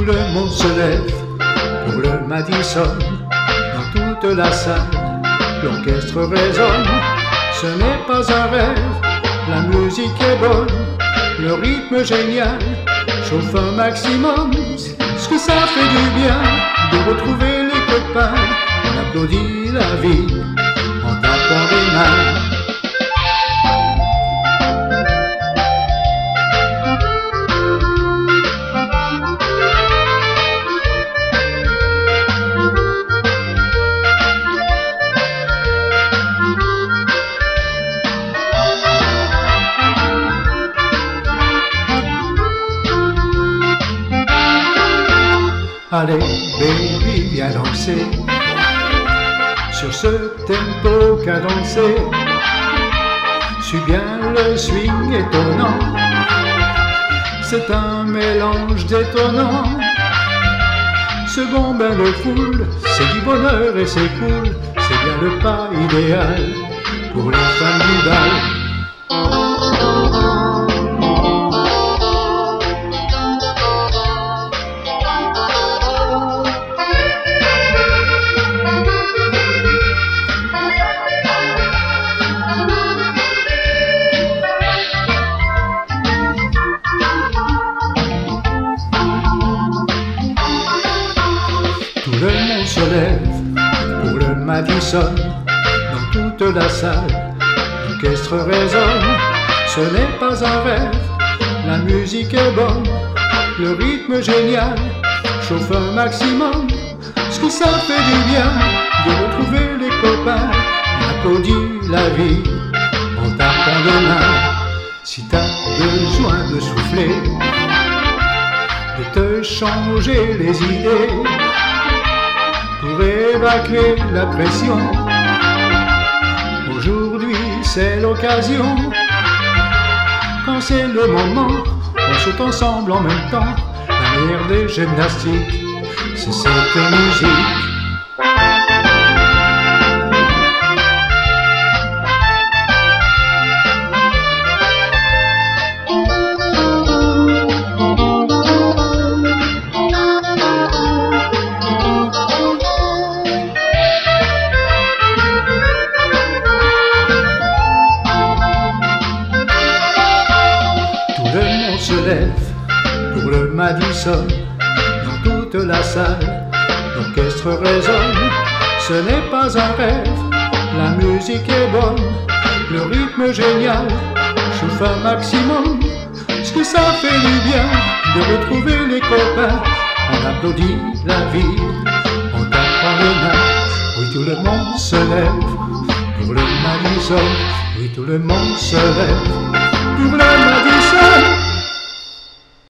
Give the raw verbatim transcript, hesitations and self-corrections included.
Tout le monde se lève pour le Madison. Dans toute la salle, l'orchestre résonne. Ce n'est pas un rêve, la musique est bonne, le rythme génial chauffe un maximum. Ce que ça fait du bien de retrouver les copains. On applaudit la vie en tapant des mains. Allez, baby, viens danser sur ce tempo cadencé. Suis bien le swing étonnant, c'est un mélange détonnant. Ce bon bain de foule, c'est du bonheur et c'est cool. C'est bien le pas idéal pour les femmes du bal. Tout le monde se lève pour le Madison. Dans toute la salle, l'orchestre résonne. Ce n'est pas un rêve, la musique est bonne, le rythme génial chauffe un maximum. Ce que ça fait du bien de retrouver les copains. On applaudit la vie en tapant des mains. Si t'as besoin de souffler, de te changer les idées, pour évacuer la pression, aujourd'hui c'est l'occasion. Quand c'est le moment, on saute ensemble en même temps. La meilleure des gymnastiques, c'est cette musique. Se lève pour le Madison. Dans toute la salle, l'orchestre résonne. Ce n'est pas un rêve, la musique est bonne, le rythme génial chauffe un maximum. Ce que ça fait du bien de retrouver les copains. On applaudit la vie en tapant les mains. Oui, tout le monde se lève pour le Madison. Oui, tout le monde se lève pour le Madison.